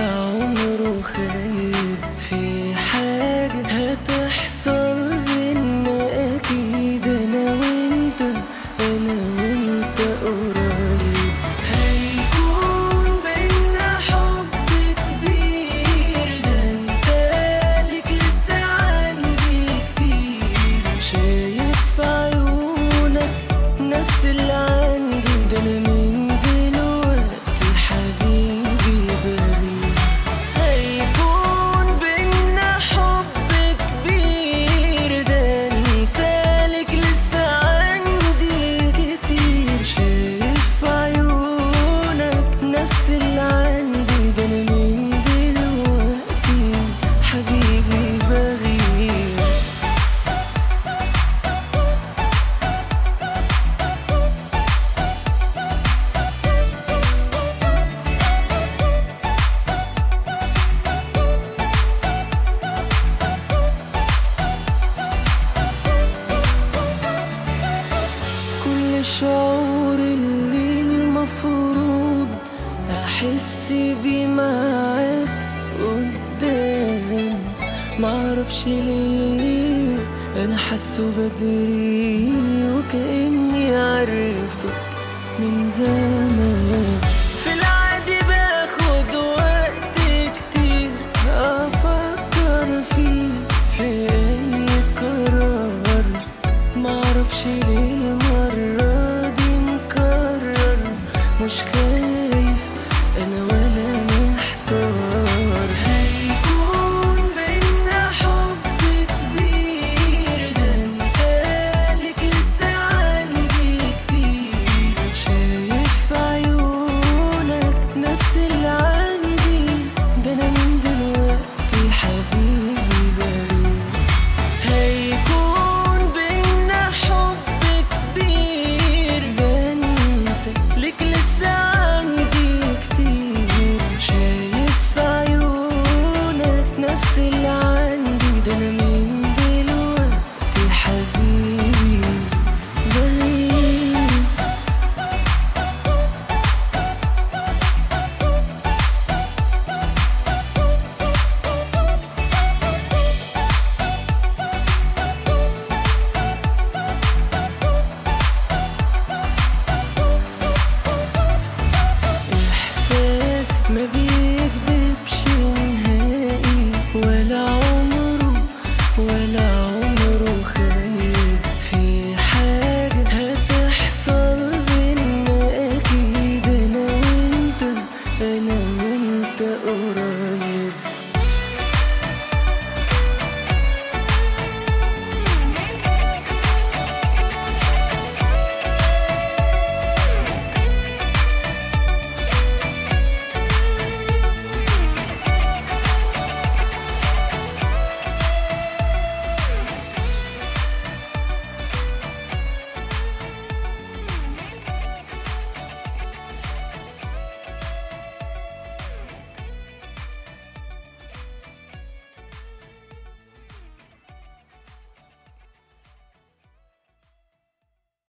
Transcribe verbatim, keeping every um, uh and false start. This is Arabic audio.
عمره خايب. في حاجة هتحصل بينا أكيد، أنا وأنت أنا وأنت قريب. هيكون بينا حب كبير، ده أنت ليك لسه عندي كتير. شايف في عيونك نفس اللي عندي، ده أنا من دلوقتي حبيبي بغير. هيكون بينا حب كبير، ده أنت ليك لسه عندي كتير. شايف في عيونك نفس اللي عندي، ده أنا من دلوقتي حبيبي بغير. كل الشعور اللي المفروض احس بيه معاك قدام، معرفش ليه انا حاسه بدري وكأني عرفك من زمان. في العادي باخد وقت كتير افكر فيه في اي قرار، معرفش ليه المرة دي مكرر. مش خايف انا ولا محتار. هيكون بينا حب كبير، ده انت ليك لسه عندي كتير. شايف في عيونك نفس اللي عندي، ده انا من دلوقتي حبيبي بريء. هيكون بينا حب كبير، ده انت ليك لسه عندي كتير. شايف في عيونك نفس اللي عندي، ده انا من دلوقتي حبيبي بغير. إحساسي ما بيكدبش نهائي، ولا عمره ولا عمره خايب. في حاجة هتحصل بينا أكيد، أنا وأنت أنا وأنت قريب.